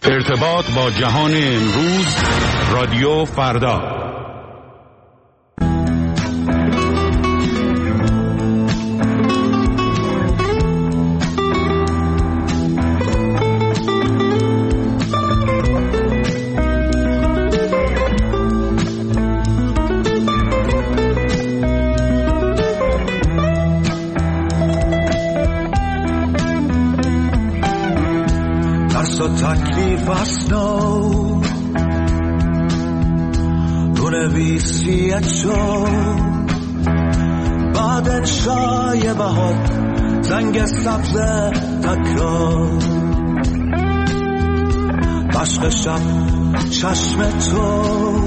ارتباط با جهان امروز، رادیو فردا. تکلیف اسنو بنویسیت شو بعد انشای بهار زنگ سبز تکرار عشق شب چشم تو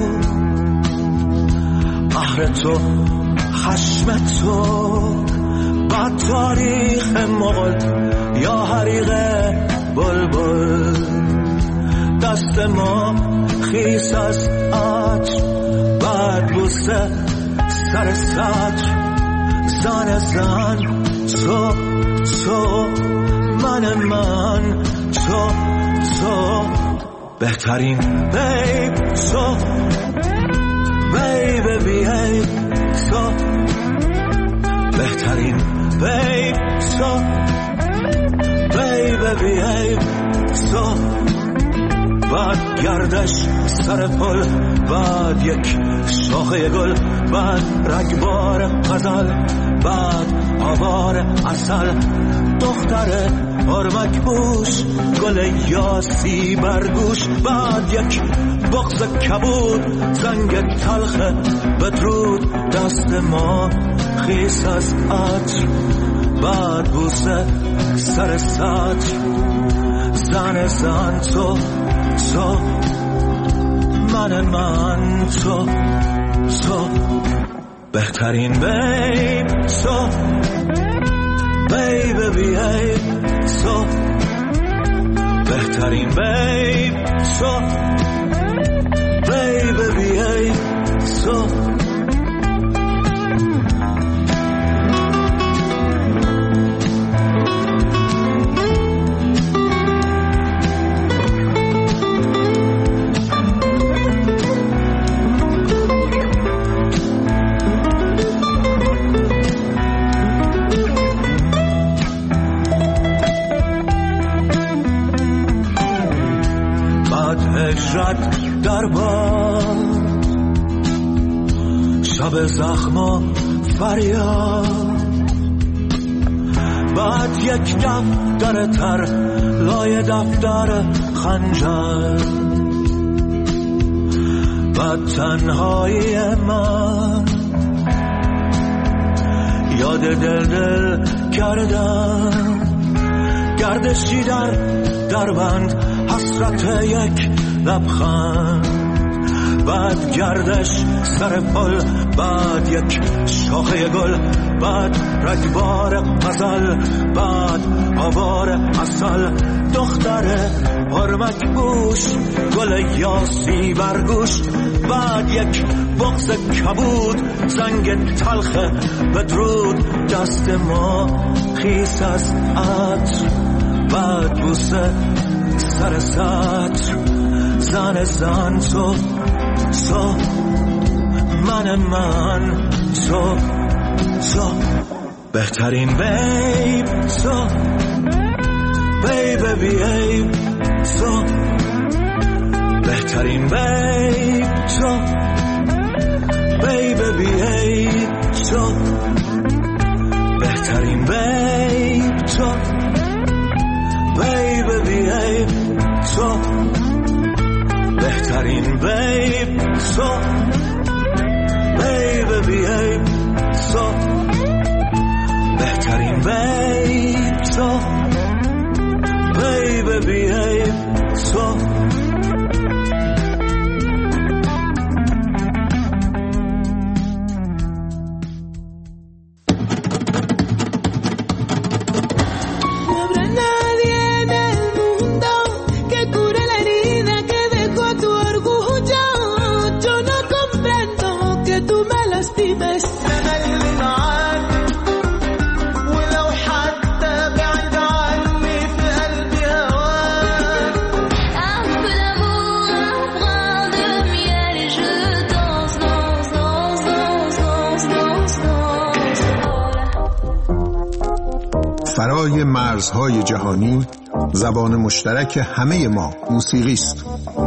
قهر تو خشم تو بعد تاریخ مغل یا حریق بلبل دست ما خیس از عطر بعد بوسه سر سطر زن زن تو من تو بهترین بیب تو بیب بیب تو بهترین بیب تو بیب بیب تو بعد گردش سر پل بعد یک شاخه گل بعد رگبار غزل بعد آوار عسل دختر ارمک بوش گل یاسی برگوش بعد یک بغض کبود زنگ تلخ بدرود دست ما خیس از عطر بعد بوسه سر سطر زن تو من تو بهترین بیب تو بیب بیب تو بهترین بیب تو بیب بیب تو در باد شب زخم و فریاد بعد یک دفتر تر لای دفتر خنجر بعد تنهایی من یاد دل کردم گردشی در بند حسرت یک لبخند بعد گردش سر پل بعد یک شاخه گل بعد رگبار غزل بعد آوار عسل دختر ارمک بوش گل یاسی برگوش بعد یک بغض کبود زنگ تلخ بدرود دست ما خیس از عطر بعد بوسه سر سطر زن تو من تو بهترین بیب تو بیب بیب تو بهترین بیب تو بیب بیب تو بهترین بیب تو بیب بیب تو بهترین بیب تو بیب بیب تو بهترین بیب تو بیب بیب تو فرای مرزهای جهانی زبان مشترک همه ما موسیقی است.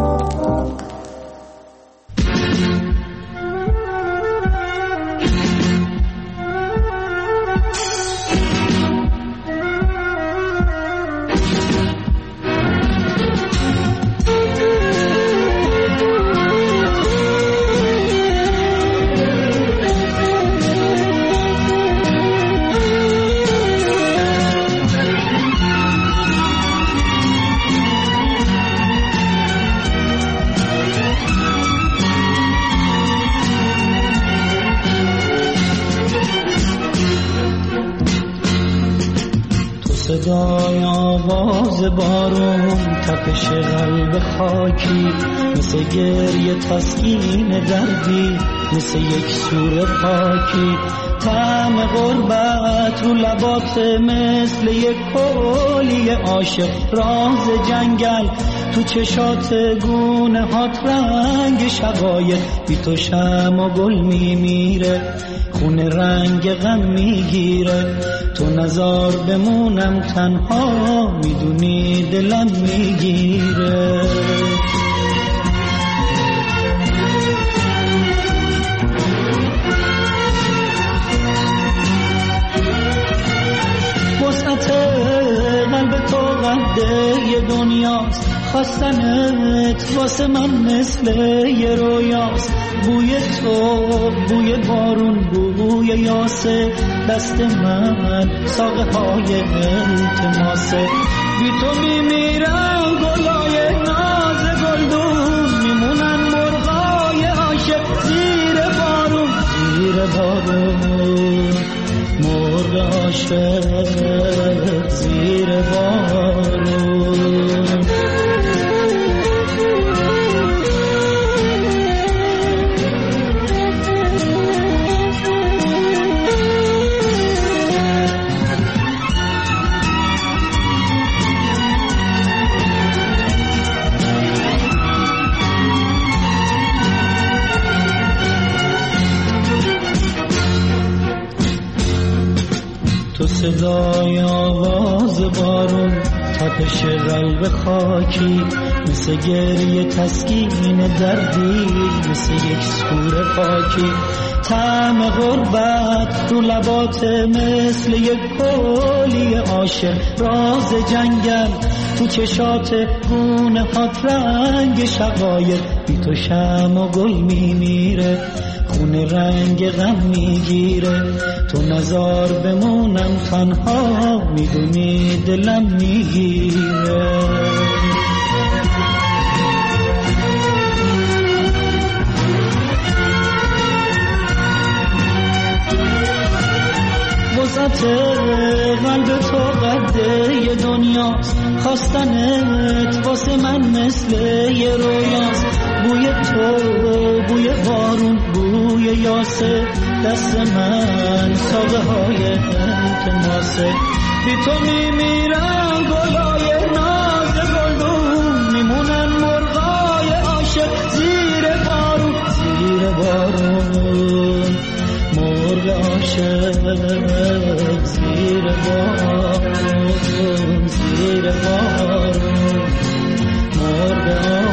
صدای آواز بارون، تپش قلب خاکی، مثل گریه تسکین دردی، مثل یک سور پاکی. طعم غربت رو لبات مثل یک کولی عاشق، راز جنگل تو چشات گونه هات، رنگ شقایق بی تو شمع و گل میمیره، خونه رنگ غم میگیره. تو نزار بمونم تنها، میدونی دلم میگیره. وسعت قلب تو قده یه دنیاست، خواستنت واسه من مثل یه رویاست. بوی تو، بوی بارون، بوی یاسه، دست من ساقه های التماسه. بی تو میمیرم گلای ناز گلدون، میمونن مرغای عاشق زیر بارون، زیر بارون. مرغ عاشق زیر بارون. تو صدای آواز بارون، تپش قلب خاکی، مثل گریه تسکین دردی، مثل یک سور پاکی. طعم غربت رو لبات مثل یک کولی عاشق، راز جنگل تو چشات گونه هات، رنگ شقایق بی تو شمع و گل میمیره، خونه رنگ غم میگیره. تو نزار بمونم تنها، میدونی دلم میگیره. وسعت قلب تو قده یه دنیاست، خواستنت واسه من مثل یه رویاست. بوی تو، بوی بارون، بوی یاسه، دست من ساقه های التماسه. بی تو میمیرم گلای ناز گلدون، میمونن مرغای عاشق زیر بارون، زیر بارون. مرغ عاشق زیر بارون، زیر بارون. مرغ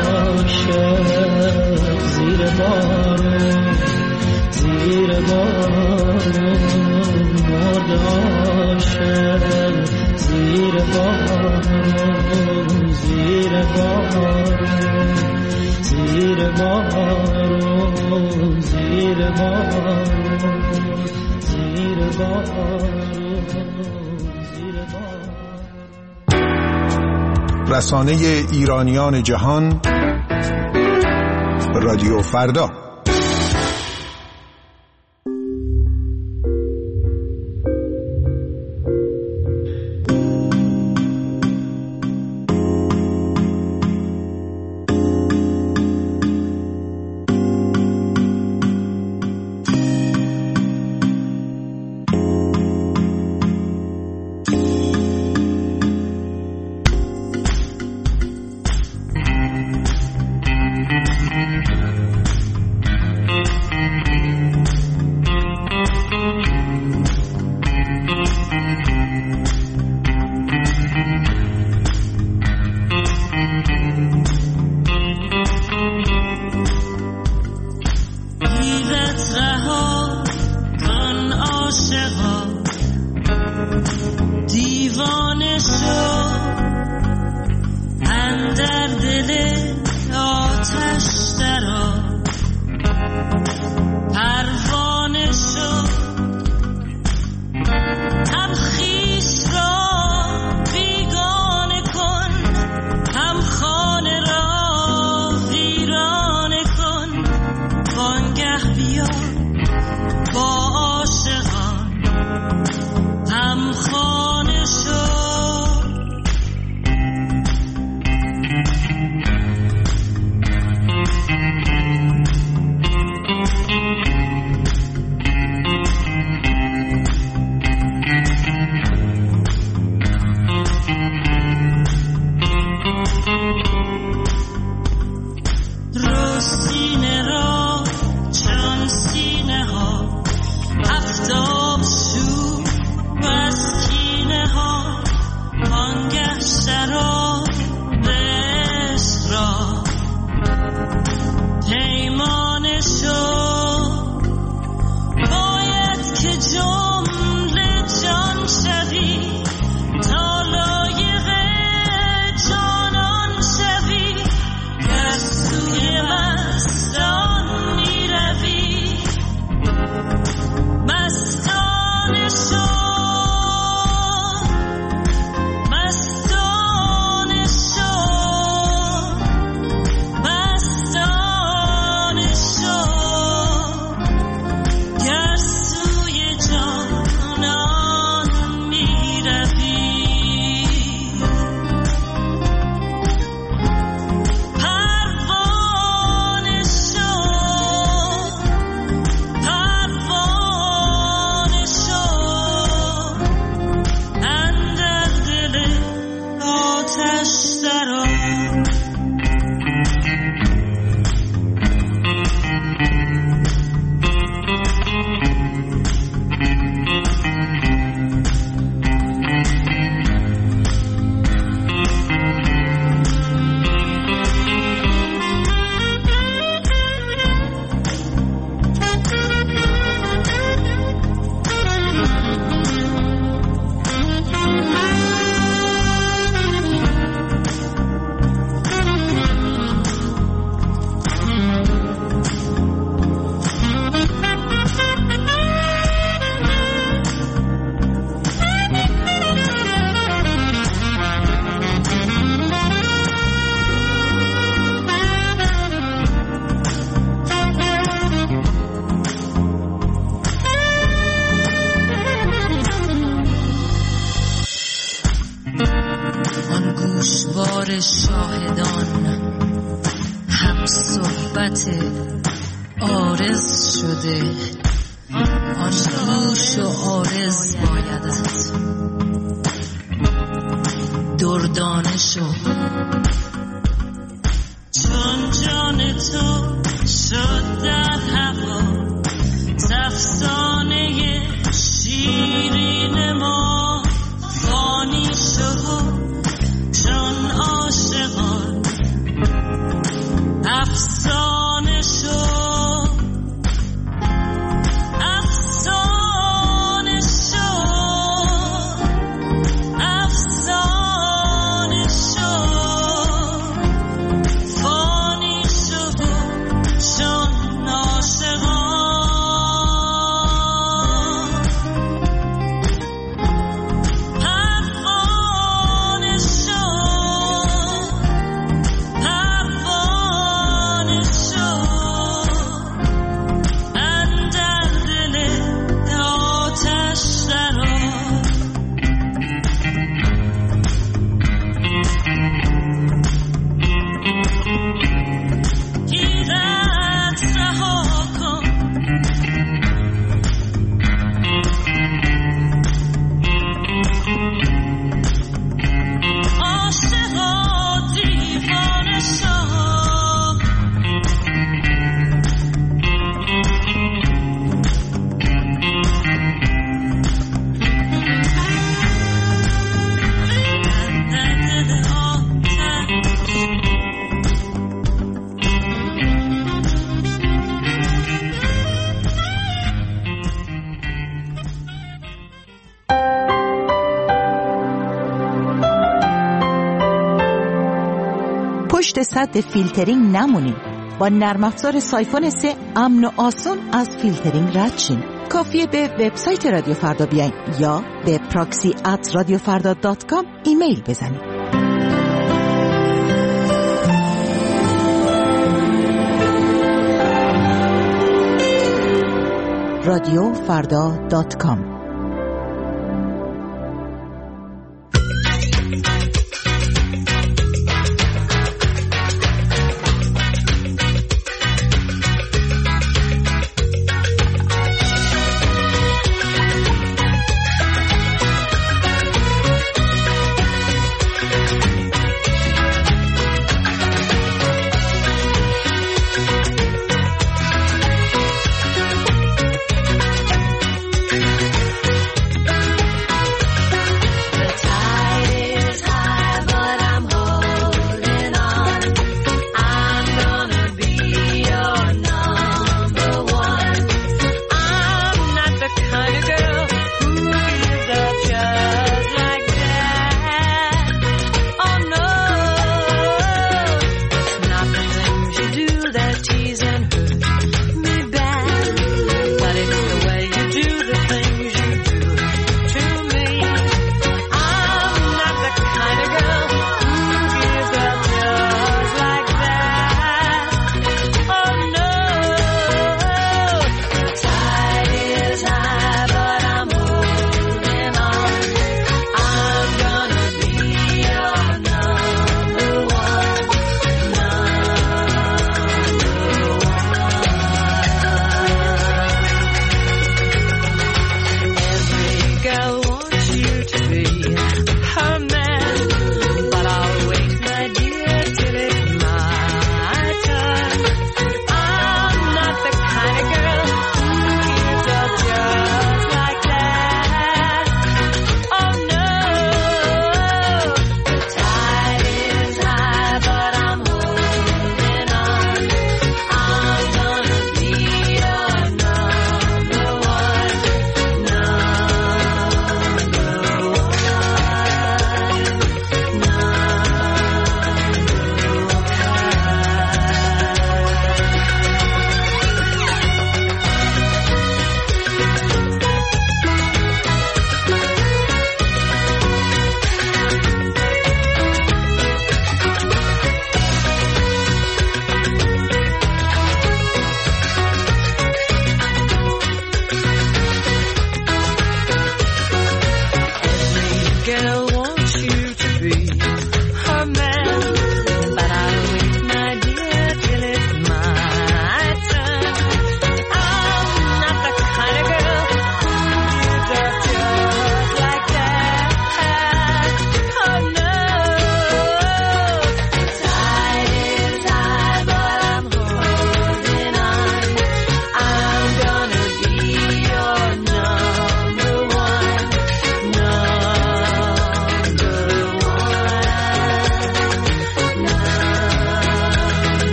عاشق زیر بارون، زیر بارون. مرغ عاشق زیر بارون، زیر بارون. زیر بارون، زیر بارون. زیر بارون، زیر بارون. رسانه ایرانیان جهان، رادیو فردا. شراب شاهدان هم صحبت عارض شده، آن گوش و عارض بایدت دردانه شو، چون جان تو شد در هوا افسانه شیرین ما، فانی شو چون عاشقان افسانه شو، افسانه شو، افسانه شو، فانی شو چون عاشقان. پشت سد فیلترینگ نمونید. با نرم افزار سایفون 3 امن و آسون از فیلترینگ رد شین. کافیه به وبسایت رادیو فردا بیاین یا به proxy@radiofarda.com ایمیل بزنید. radiofarda.com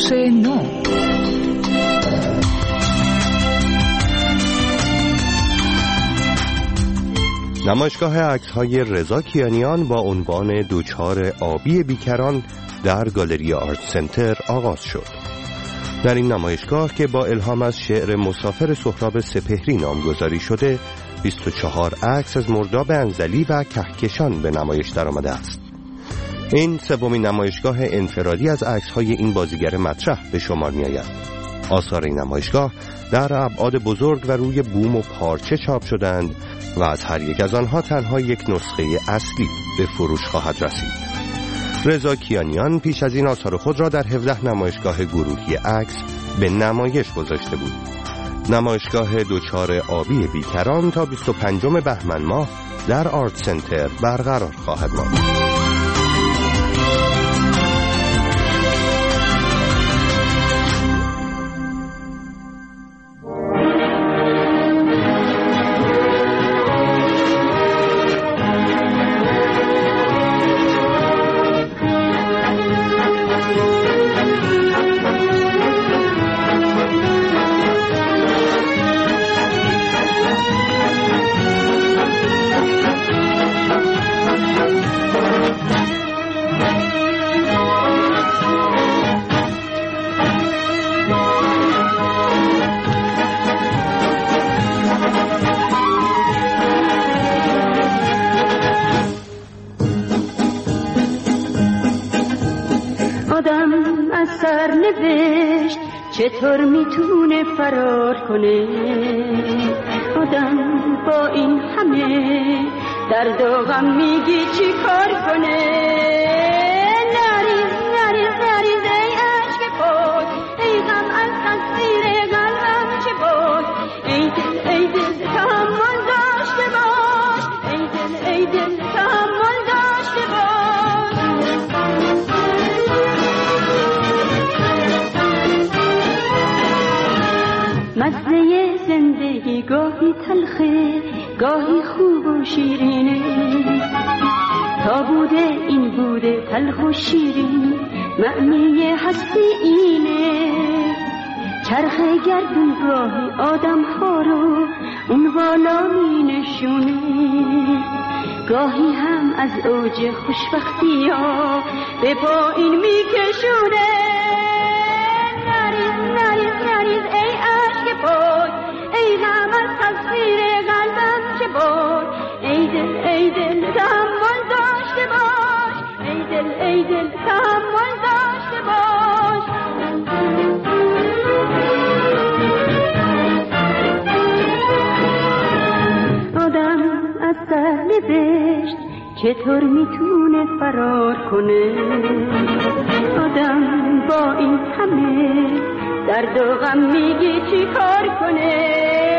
بخش 9. نمایشگاه عکس‌های رضا کیانیان با عنوان دوچار آبی بیکران در گالری آرت سنتر آغاز شد. در این نمایشگاه که با الهام از شعر مسافر سهراب سپهری نامگذاری شده، 24 عکس از مرداب انزلی و کهکشان به نمایش درآمده است. این سومین نمایشگاه انفرادی از عکس‌های این بازیگر مطرح به شمار می‌آید. آثار این نمایشگاه در ابعاد بزرگ و روی بوم و پارچه چاپ شدند و از هر یک از آنها تنها یک نسخه اصلی به فروش خواهد رسید. رضا کیانیان پیش از این آثار خود را در 17 نمایشگاه گروهی عکس به نمایش گذاشته بود. نمایشگاه دوچار آبی بیکران تا 25 بهمن ماه در آرت سنتر برقرار خواهد ماند. چطور میتونه فرار کنه آدم با این همه درد و غم میگی چی کار کنه نریز نریز نریز ای عشق بود ای غم از تصویر قلبم چه بود ای دل تحمل داشته باش ای دل تحمل داشته باش مزه زندگی گاهی تلخه گاهی خوب و شیرینه تا بوده این بوده تلخ و شیرین معنی هستی اینه چرخ گردون گاهی آدم ها رو اون بالا می نشونه گاهی هم از اوج خوشبختی ها به پایین می کشونه نریز ای عشق بود ای غم از تصویر قلبم چه بود ای دل تحمل داشته باش ای دل تحمل داشته باش آدم از سر بهشت چطور میتونه فرار کنه آدم با این همه درد و غم میگی چی کار کنه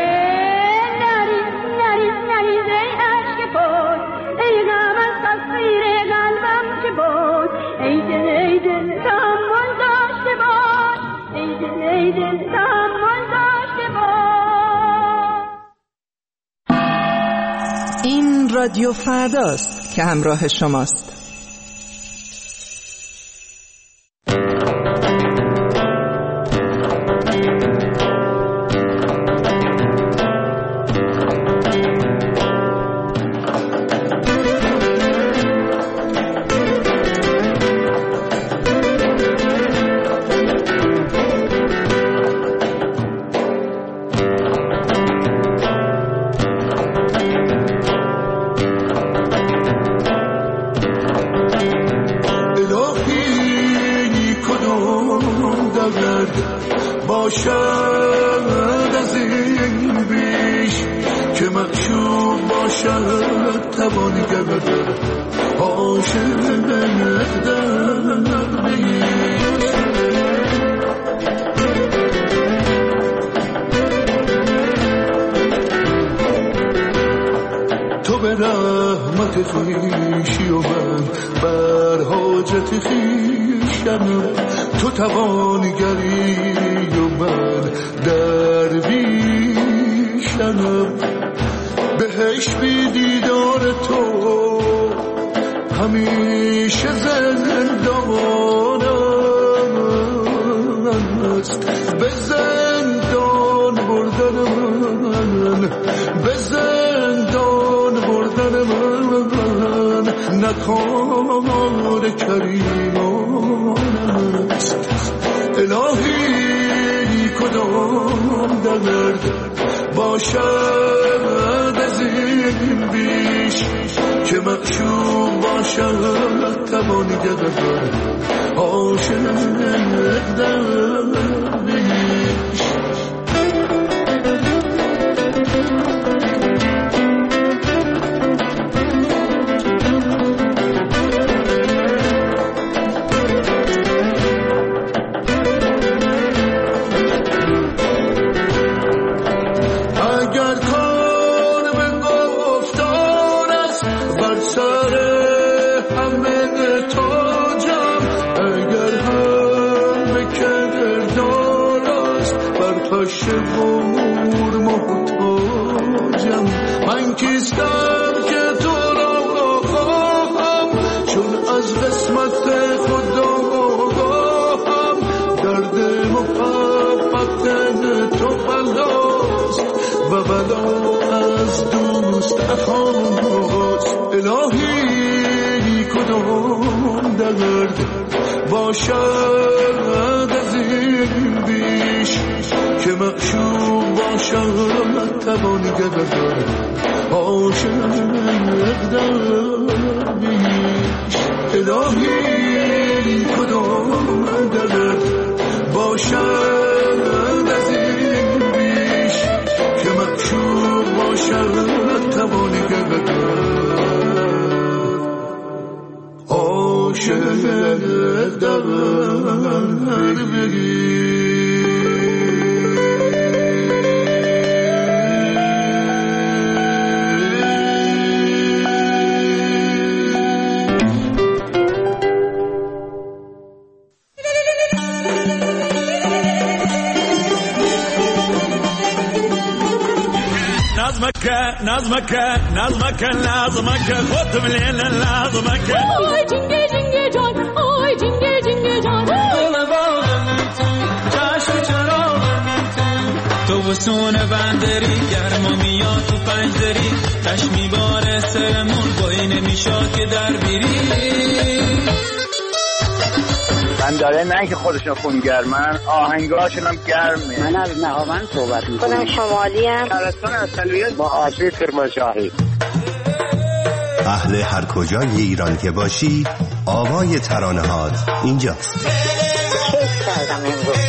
نریز ای عشق بود ای غم از تصویر قلبم چه بود ای دل تحمل داشته باش ای دل تحمل داشته باش. این رادیو فرداست که همراه شماست. تو به رحمت خویشی و من بر حاجت خویشم تو توانگری و من درویشم بهش بی دیدار تو همیشه زندانم است به زندان بردن من، به زندان بردن من، نکار کریمان است. الهی کدام درد باشد از این بیش که معشوق باشد توانگر عاشق درویش. من کیستم که تو را خواهم، چون از قسمت خدا آگاهم. درد محبت تو بلاست و بلا از دوست اخاست. الهی کدام درد باشد از این بیش که معشوق باشد توانگر عاشق درویش. الهی کدام درد باشد از این بیش که معشوق باشد توانگر عاشق درویش. نظمك خد من هنا نظمك. آی جنگه جنگه جان، آی جنگه جنگه جان، دل باغم تو چشم چراغم تو وسون بندری گرما میاد تو پنجدری تش میباره سرمون بایی نمیشاد که در بیری. من داره نه که خودشون خونگرمن، آهنگاشون هم گرمه. من از نهاوند صحبت میکنم. خودم شمالی هم. شهرستان اصلیت با آسیب کرمانشاهی. اهل هر کجای ایران که باشی آوای ترانه هات اینجاست. کیف کردم امروز.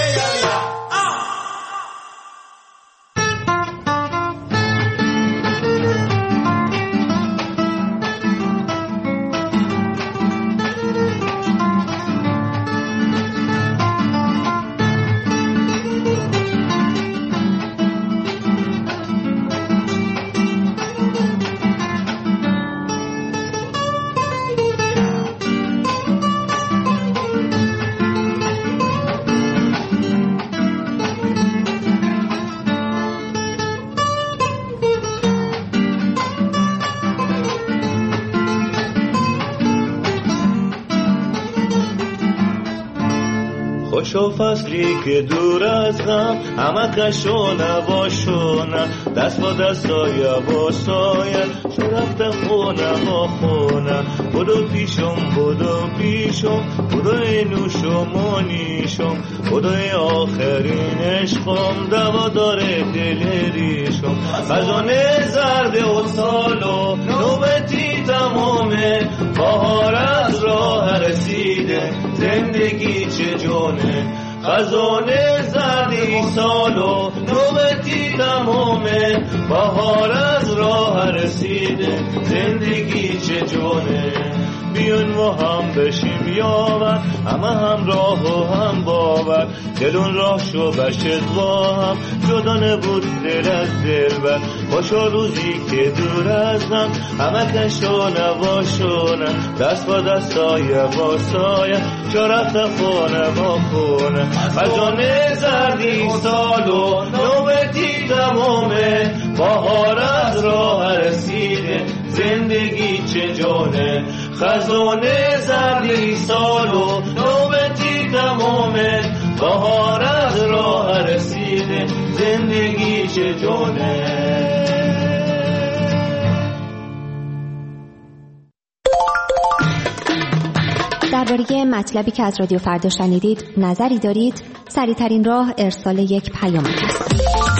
خوشو فصلی که دور از غم همه کشو نباشونه دست با دستای باسایه چو رفته خونه با خونه بدو پیشم بدو اینوشم مانیشم بدو آخرین عشقم دوا داره دل ریشم خزانه زرد و سالو نوبتی تمامه بهار از راه رسیده زندگی چه جونه خزانه زردی سالو نوبتی تمامه بهار از راه رسیده زندگی چه جونه بیون و هم بشیم یاور همه هم راه و هم باور دلون راه شو بشت با هم جدا نبود دل از دل بر خوشا روزی که دور ازم همه کشو نباشونه دست با دستای با سایه چا رفته خونه با خونه خزانه زردی سالو نوبتی تمامه بهار از راه رسیده زندگی چه جانه خزانه زردی سالو نوبتی تمامه بهار از راه رسیده زندگی چطوره. درباره مطلبی که از رادیو فردا شنیدید نظری دارید؟ سریع‌ترین راه ارسال یک پیام است.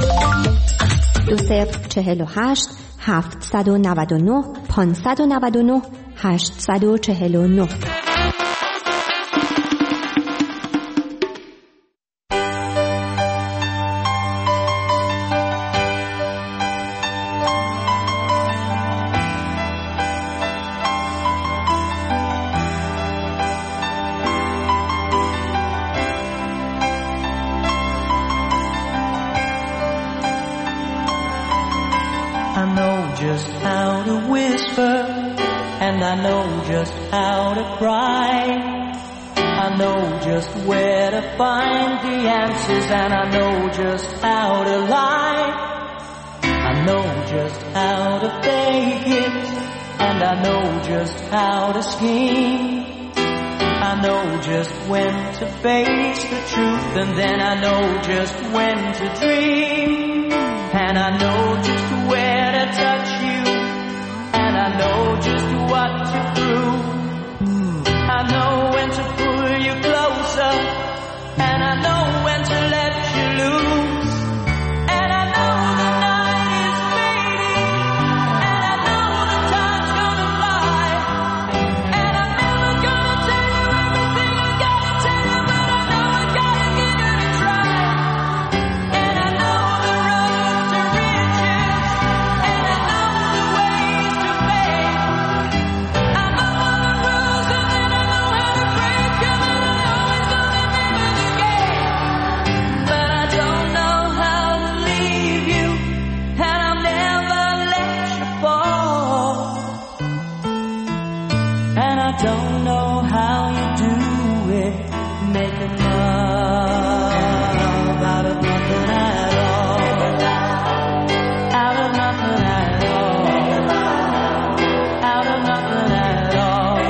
2048 799 599 849. I know just how to cry. I know just where to find the answers, and I know just how to lie. I know just how to fake it, and I know just how to scheme. I know just when to face the truth, and then I know just when to dream. And I know just where to touch you, and I know just what to prove. I know when to pull you closer, and I know when to let you loose. And I know the night is fading, and I know the time's gonna fly. And I'm never gonna tell you everything I gotta tell you, but I know I gotta give it a try. And I know the road to riches, and I know the ways to fame. I know all the rules, and then I know how to break them, and I always know the name of the game. But I don't know how to leave you, and I'll never let you fall. And I don't know how you do it, making love out of nothing at all. Out of nothing at all. Out of nothing at all.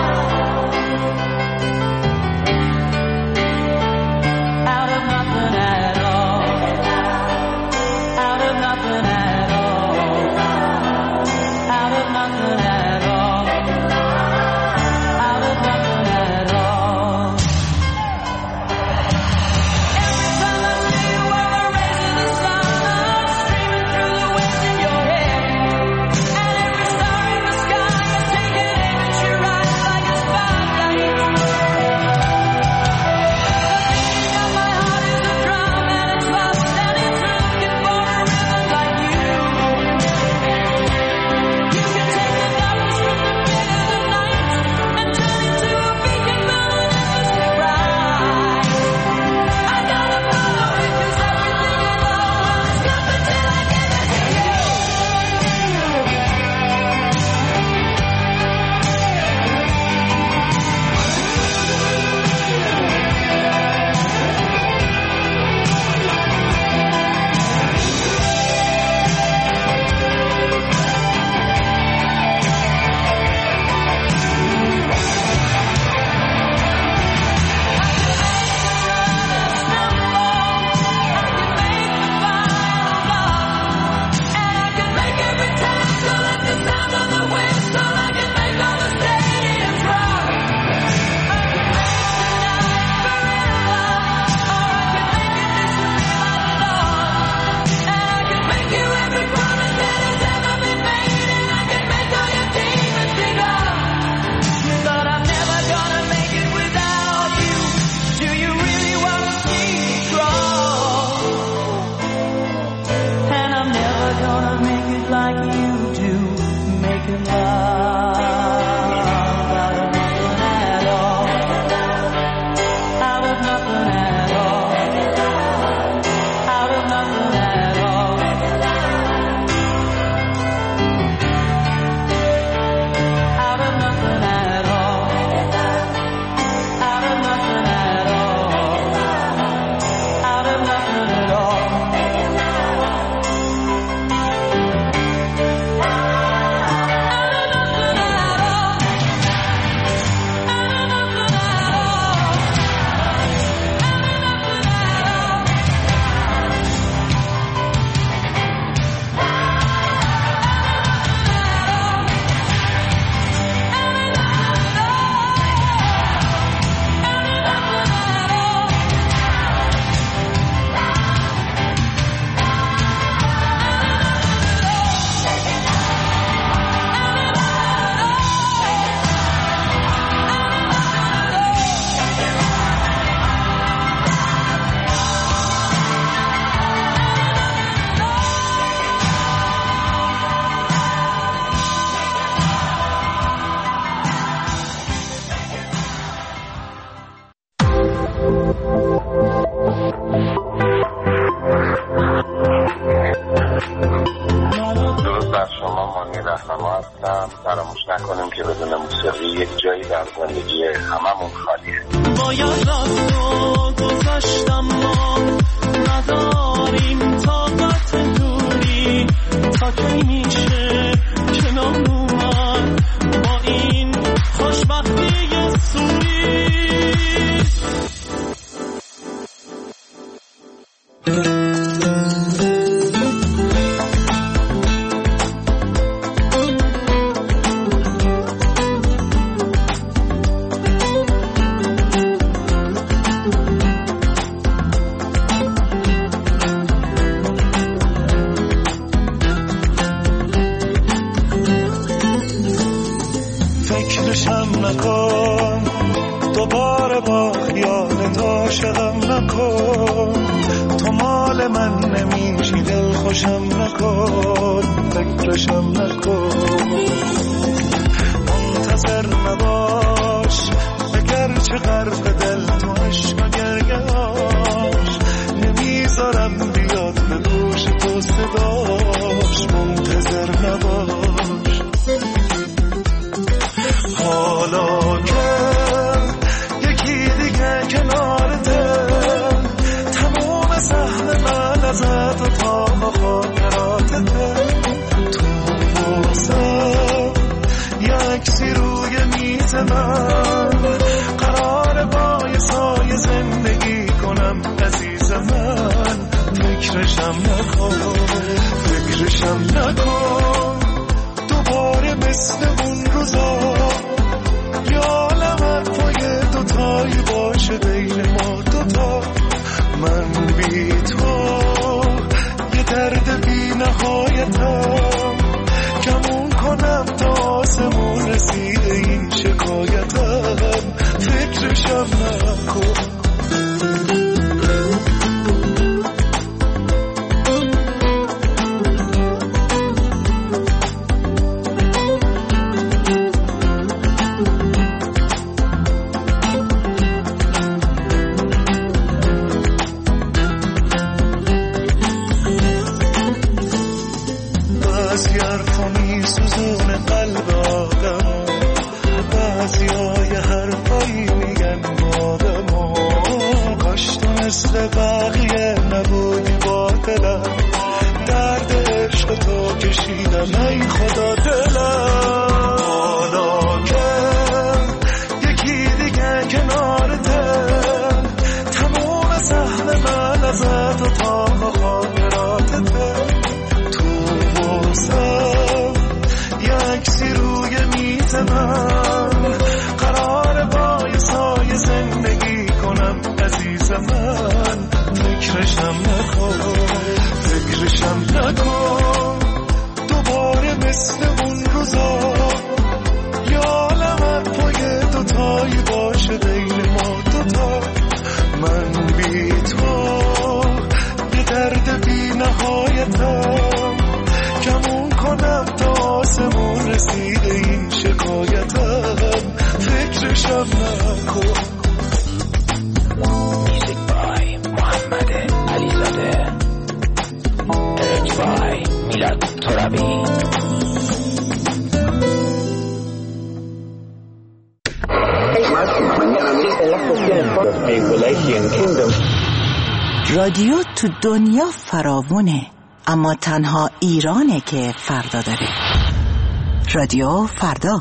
Out of nothing at all. Out of nothing at all. Out of nothing at all. Out of nothing at all. Every time I see you while the rays of the sun are streaming through the waves in your head, and every star in the sky is taking aim at your eyes like a spotlight. The beating of my heart is a drum, and it's lost, and it's looking for a rhythm like you. You can take the darkness from the pit of the night and turn it to a beacon burning endlessly bright. I gotta follow it, 'cause everything I know will stop until I give it to you. But I'm never gonna make it without you. Do you really wanna see me crawl? And I'm never gonna make it like you do, making love out of nothing at all. Out of nothing at all. Out of nothing at all. Out of nothing at all. Out of nothing at all. Out of nothing at all. Out of nothing. درود بر شما، مانی رهنما هستم. فراموش نکنیم که بدون موسیقی یک جایی در زندگی هممون خالیه. باید رفت و گذشتم ما نداریم طاقت دوری، تا کی میشه کنار اومد با این خوشبختی سوری. دوباره با خیال تو شدم نکن، تو مال من نمیشی دل خوشم نکن، فکرشم نکن. منتظر نباش اگر چه غرق دل تو عشق و گریه‌اش، نمیذارم بیاد به گوش تو صداش. منتظر نباش حالا که یکی دیگه کنارته، تموم سهم من ازت و تا خاطراتته. تو واسم یکسی روی میز من، قرار با یه سایه زندگی کنم عزیز من. فکرشم نکن دوباره مثل اون روزا، یا لمت پای دوتایی باشه بین ما دوتا. من بی تو یه درد بی نهایتم، کمون کنم تا آسمون رسیده این شکایتم. فکرشم نکن رادیو تو دنیا فراوونه، اما تنها ایرانه که فردا داره. رادیو فردا.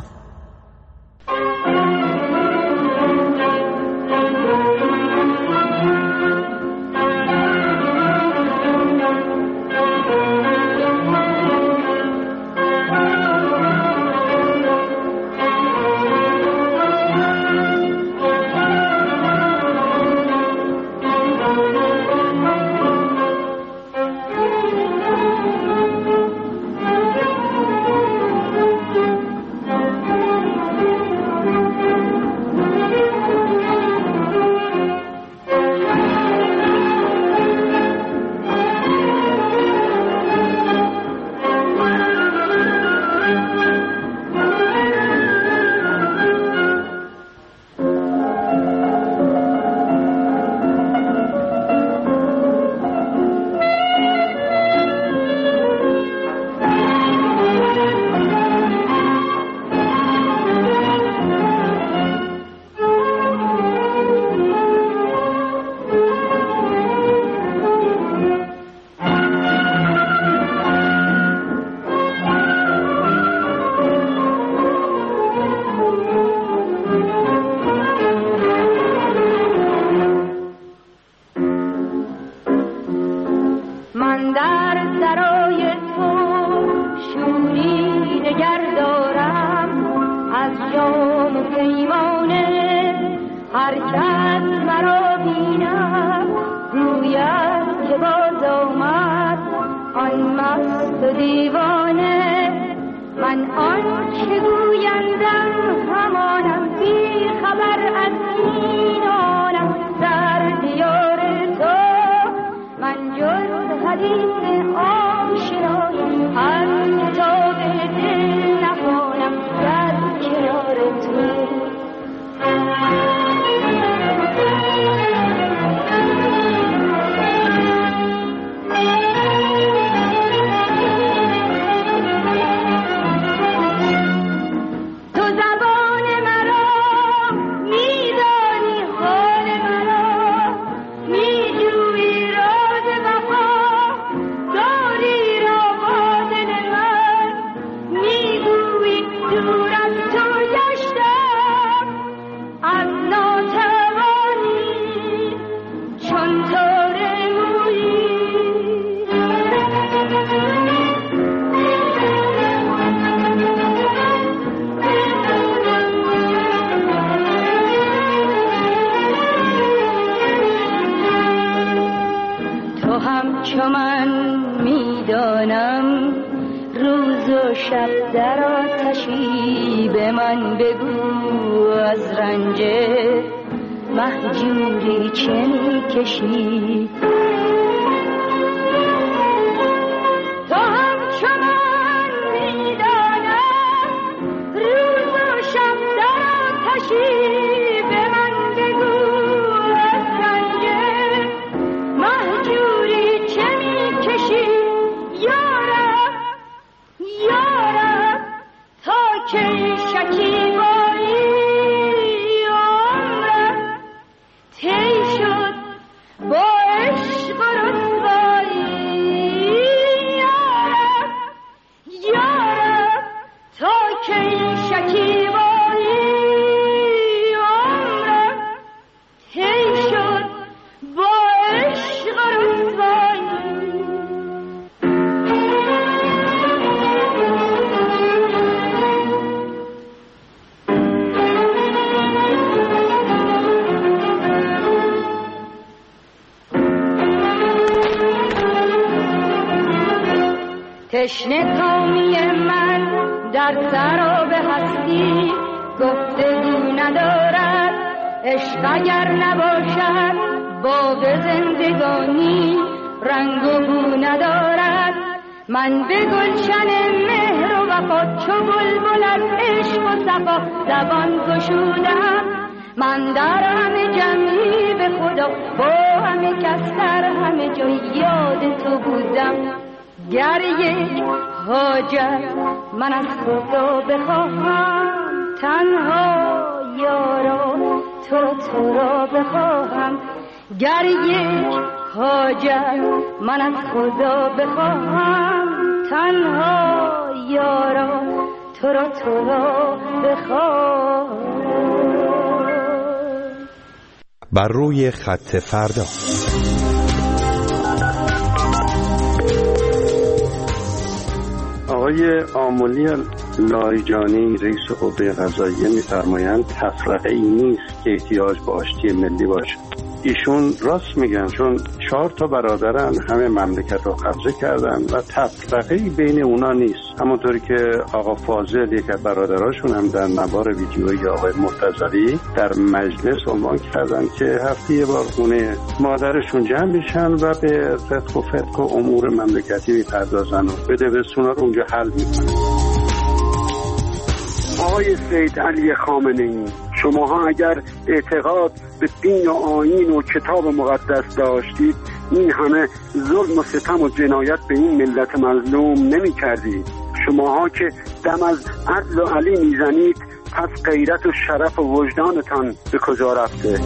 اگر دارم از جام پیمانه، هر کس مرا بیند گوید که باز آمد آن مست و دیوانه. من آن که گویندم همانم، بی خبر از این آنم در دیار تو. من جز حدیث آشنایی از کتاب دل نخوانم در کنار تو. چو من میدانم روز و شب در آتشی، به من بگو از رنج مهجوری چه میکشی. تو هم چو من میدانم روز و شب در آتشی، به من بگو از رنج مهجوری چه میکشی. یارب یارب تا کی شکیبایی عمرم طی شد با عشق و رسوایی. یارب یارب تا کی شکیبایی عمرم طی شد با عشق و رسوایی. تشنه کامی من در سراب هستی، گفتگو ندارد عشق اگر نباشد باغ زندگانی رنگ و بو ندارد. من به گلشن مهر و وفا چو بلبل از عشق و صفا زبان گشودم. من در همه جمعی به خدا با همه کس در همه جای یاد تو بودم. گر یک حاجت من از خدا بخواهم، تنها یارا تو را بخواهم. گر یک حاجت من از خدا بخواهم، تنها یارا تو را بخواهم. بر روی خط فردا. آقای آملی لاریجانی رئیس قوه قضاییه می‌فرمایند تفرقه ای نیست که احتیاج به آشتی ملی باشد. ایشون راست میگن، چون 4 تا برادرن، همه مملکت رو قبضه کردن و تفرقه‌ای بین اونا نیست. همونطوری که آقا فاضل یک از برادراشون هم در نوار ویدیویی آقای مرتضوی در مجلس عنوان کردن که هفته یه بار خونه مادرشون جمع بشن و به فتق و فتق و امور مملکتی بپردازن و بده به سونا رو اونجا حل میکنن. آقای سید علی خامنه‌ای، شماها اگر اعتقاد به دین و آیین و کتاب مقدس داشتید، این همه ظلم و ستم و جنایت به این ملت مظلوم نمی کردید. شماها که دم از عدل و علی میزنید، پس غیرت و شرف و وجدانتان به کجا رفته؟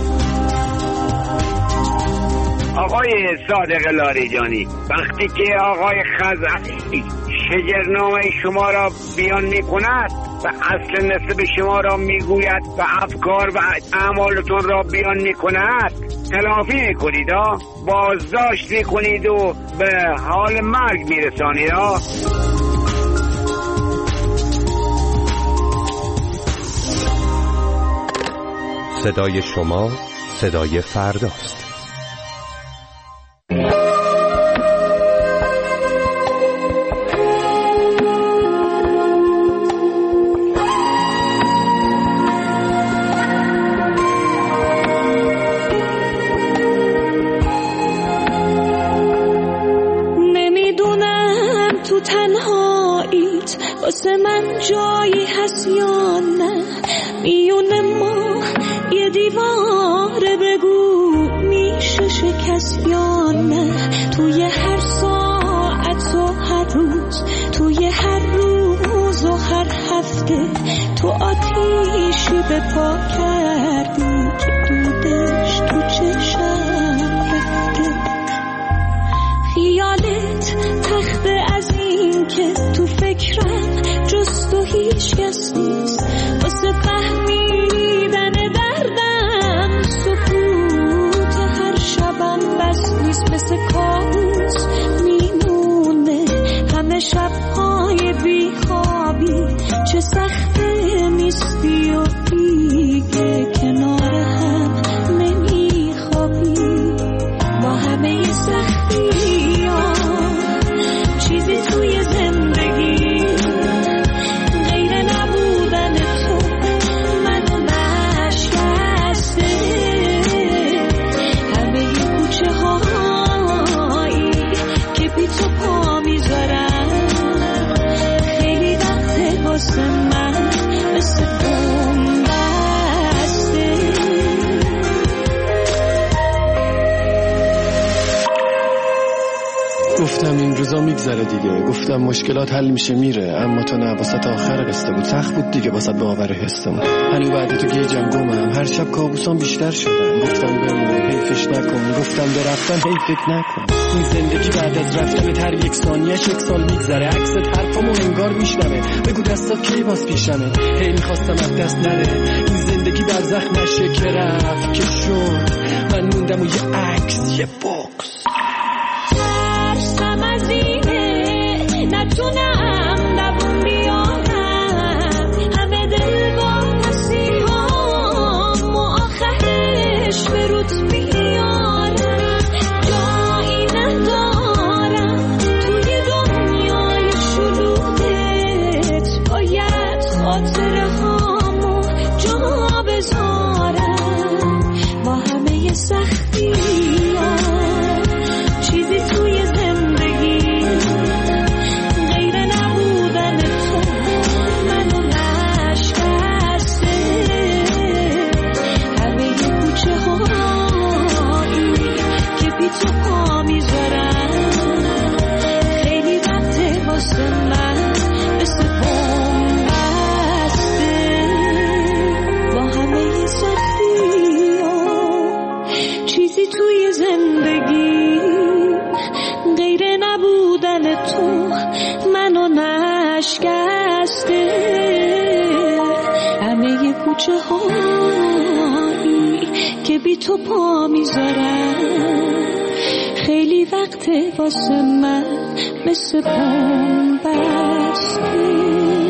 آقای صادق لاریجانی، وقتی که آقای خزعلی شجرنامه شما را بیان می کند و اصل نسب شما را می گوید و افکار و اعمالتون را بیان می کند، تلافی می کنید، بازداشت می کنید و به حال مرگ می رسانید. صدای شما صدای فرداست. نمیدونم تو تنهاییت واسه من جایی هست یا نه، میونه ما یه دیواره، بگو میشه شکست یا نه. توی هر ساعت و هر روز، توی هر روز و هر هفته، تو آتیشی به پا کردی که دودش تو چشم رفته. خیالت تخته از این که تو فکرم جز تو هیچ کس نیست، واسه فهمیدن دردم سکوت هر شبم بس نیست. مثل کابوس میمونه همه شبهای بیخوابی، چه سخته نیستی و دیگه کنار هم نمیخوابی. با همه سختی ها چیزی توی زندگی غیر نبودن تو منو نشکسته. همه کوچه هایی که بی تو پا میذارم، خیلی وقت واسه من مثل بومبسته. گفتم این روزا میگذره دیگه، گفتم مشکلات حل میشه میره، اما تو نه، واسه تا آخر قصه بود، سخت بود دیگه واسه باور حسمون. هنو بعد تو گیجم گمم، هر شب کابوسام بیشتر شدن. گفتم بمون حیفش نکن، گفتم برفتم هی فکر نکن. این زندگی بعد از رفتن هر یک ثانیه‌اش یک سال میگذره، عکست حرفامو انگار میشنوه، بگو دستات کی باز پیشمه. هی میخواستم از دست نره این زندگی، برزخ نشه که رفت که شد، من موندم و یه عکس یه بوکس. ترسم از اینه نتونم دوون بیارم، همه دل با نصیحام و آخرش به روت میارم. جایی ندارم توی دنیای شلوغت، باید خاطره هامو جا بذارم. با همه سختی چیزی توی زندگی غیر نبودن تو منو نشکسته. همه کوچه هایی که بی تو پا میذارم، خیلی وقته واسه من مثل بومبسته. با همه سختی چیزی توی زندگی غیر نبودن تو منو نشکسته. همه کوچه هایی که بی تو پا میذارم، خیلی وقته واسه من مثل بومبسته.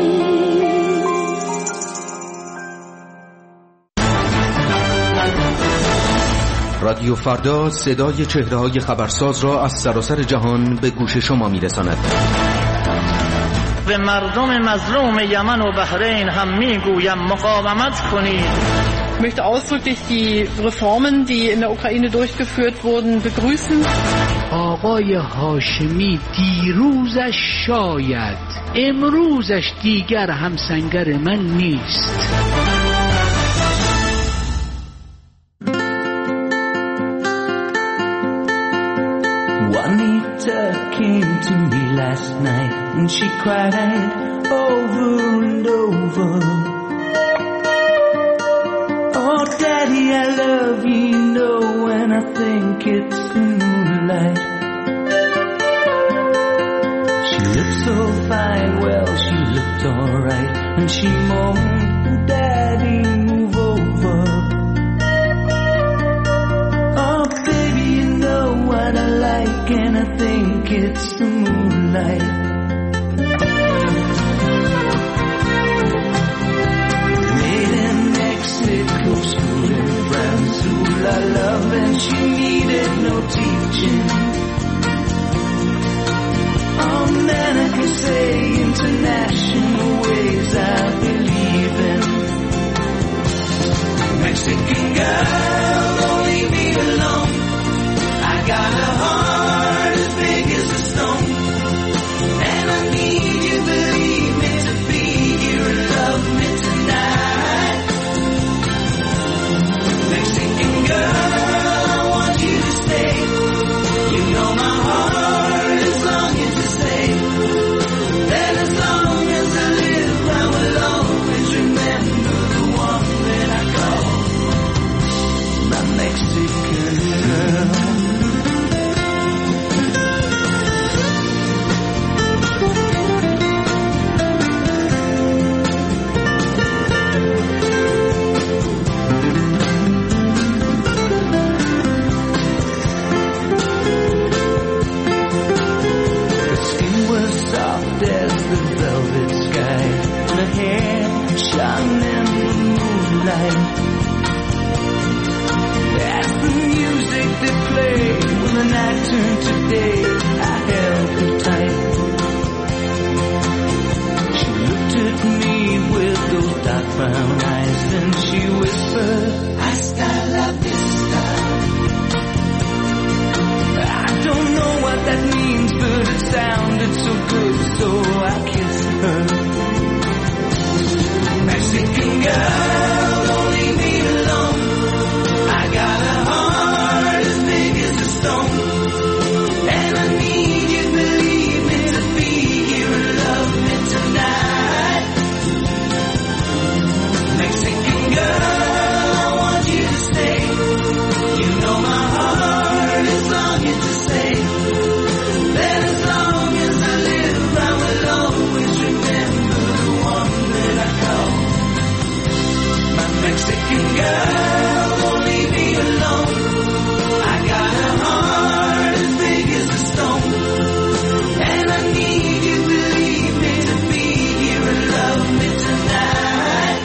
رادیو فردا صدای چهره‌های خبرساز را از سراسر جهان به گوش شما می‌رساند. به مردم مظلوم یمن و بحرین هم میگویم مقاومت کنید. Ich möchte ausdrücklich die Reformen, die in der Ukraine durchgeführt wurden, begrüßen. آقای هاشمی دیروزش شاید، امروزش دیگر همسنگر من نیست. Juanita came to me last night and she cried over and over. Oh, Daddy, I love you, you know, when I think it's the moonlight. She looked so fine, well, she looked alright, and she moaned, Daddy, move over. Oh, baby, you know what I like, and I think it's the moonlight. Made in Mexico, schooling hair shining in the moonlight. As the music that played when the night turned to day, I held her tight. She looked at me with those dark brown eyes, then she whispered, "Hasta la vista." I don't know what that means, but it sounded so good, so I kissed her. Mexican girl, don't leave me alone. I got a heart as big as a stone, and I need you, believe me, to be here and love me tonight. Mexican girl, I want you to stay. You know my heart is longing to say that as long as I live, I will always remember the one that I call my Mexican girl. Don't leave me alone. I got a heart as big as a stone, and I need you, believe me, to be here and love me tonight.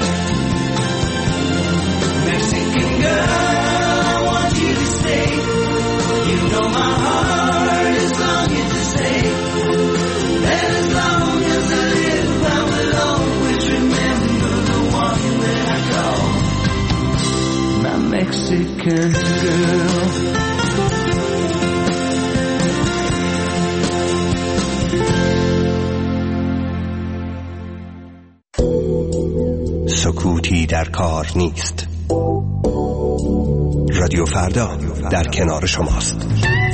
Mexican girl, I want you to stay. You know my heart is longing to say that as long as I live, I will always remember the one that I call my Mexican girl. سکوتی در کار نیست. رادیو فردا در کنار شماست.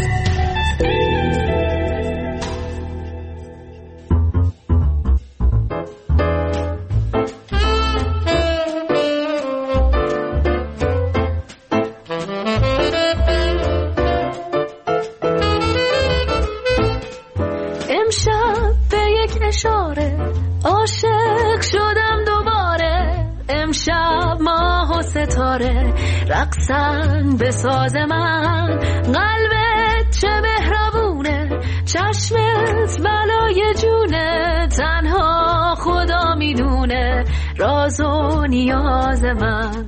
امشب به یک اشاره عاشق شدم دوباره. امشب ماه و ستاره رقصن به ساز من. قلبت چه مهربونه، چشمت بلای جونه. تنها خدا میدونه راز و نیاز من.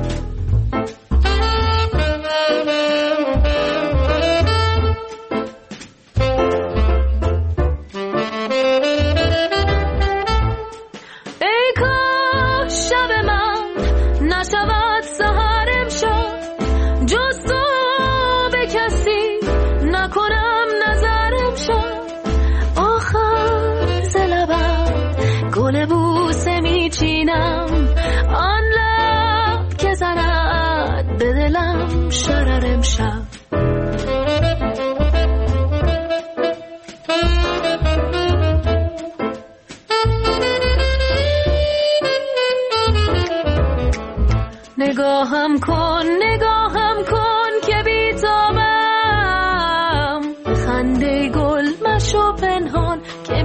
آن لب که زند به دلم شرر امشب. نگاهم کن که بیتابم. خنده گل مشو پنهان که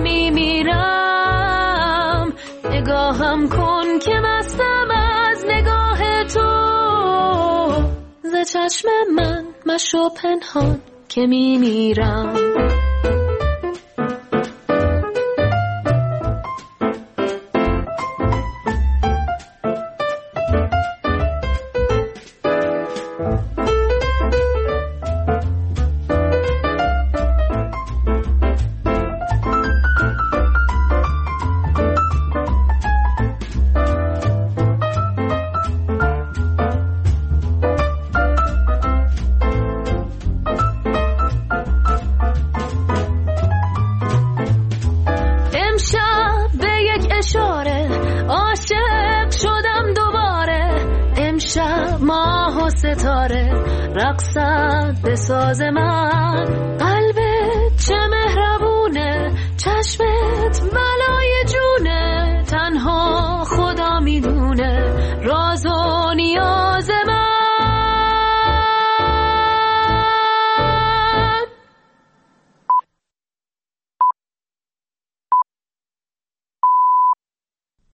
میمیرم. نگاهم کن که مستم از نگاه تو. ز چشم من مشو پنهان که میمیرم. ستاره رقصد به ساز من.